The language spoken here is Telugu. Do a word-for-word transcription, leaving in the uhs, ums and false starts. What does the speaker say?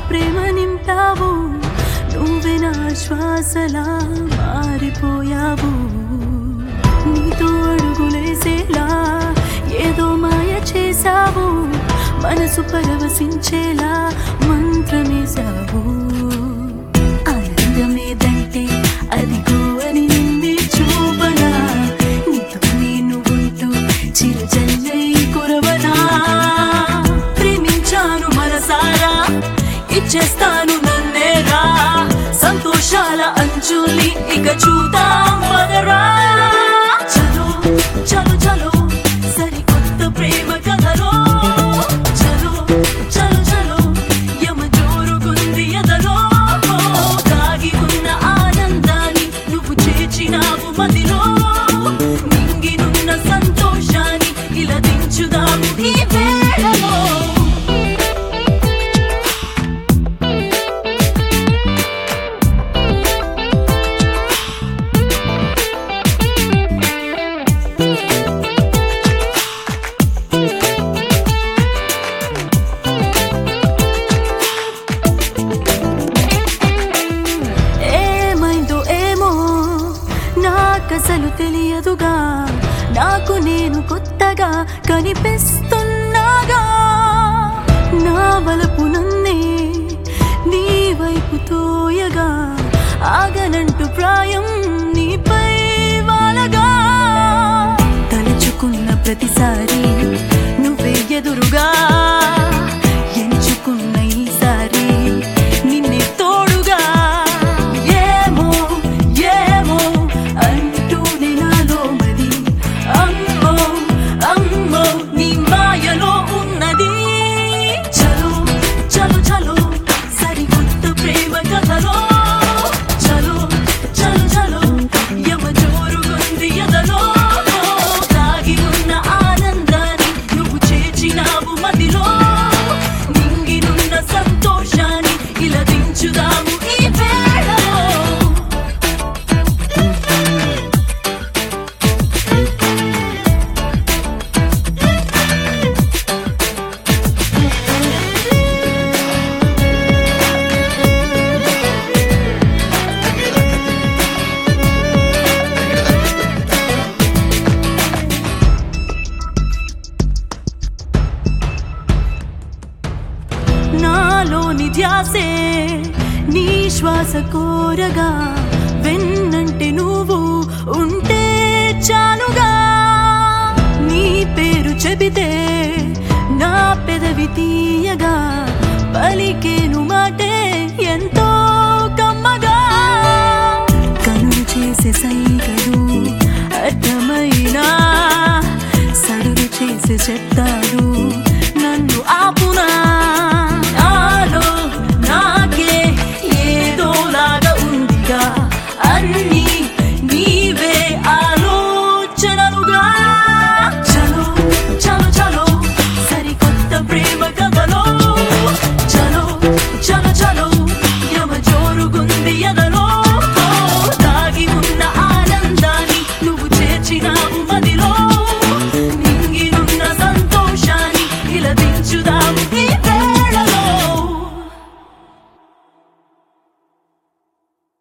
ప్రేమ నింపావు నువ్వే నా శ్వాసలా మారిపోయావు నీతో అడుగులేసేలా ఏదో మాయ చేసావు మనసు పరవశించేలా మంత్రమేశావు ఆనందమేదంటే అదిగో అని నిన్నే చూపనా నీతో నేను ఉంటూ చిరుజల్లై కురవనా ప్రేమించాను మనసారా ఇచ్చేస్తాను నన్నేరా సంతోషాల అంచుల్ని ఇక చూద్దాం పదరా చలో చలో చలో సరికొత్త ప్రేమ కథలో చలో చలో చలో యమ జోరుగుంది ఎదలో దాగి ఉన్న ఆనందాన్ని నువ్వు చేర్చినావు మదిలో నింగినున్న సంతోషాన్ని ఇలా దించుదాము ఈ వేళలో అసలు తెలియదుగా నాకు నేను కొత్తగా కనిపిస్తున్నాగా నా వలపు నన్నే నీ వైపు తోయగా ఆగనంటూ ప్రాయం నీపై వాలగా తలుచుకున్న ప్రతిసారి నువ్వే ఎదురుగా ఎంచుకున్న ఈసారి నిన్నే తోడుగా ఏమో ఏమో అంటూనే నాలో మది అమ్మో అమ్మో నీ మాయలో ఉన్నది చలో చలో చలో సరికొత్త ప్రేమ కథలో చలో చలో చలో యమ జోరుగుంది ఎదలో దాగి ఉన్న ఆనందాన్ని నువ్వు చేర్చినావు మదిలో నింగినున్న సంతోషాన్ని ఇలా దించుదాము ఈ వేళలో నాలోని ధ్యాసే నీ శ్వాస కోరగా వెన్నంటే నువ్వు ఉంటే చాలుగా నీ పేరు చెబితే నా పెదవి తీయగా పలికేను మాటే ఎంతో కమ్మగా కను చేసే సైగ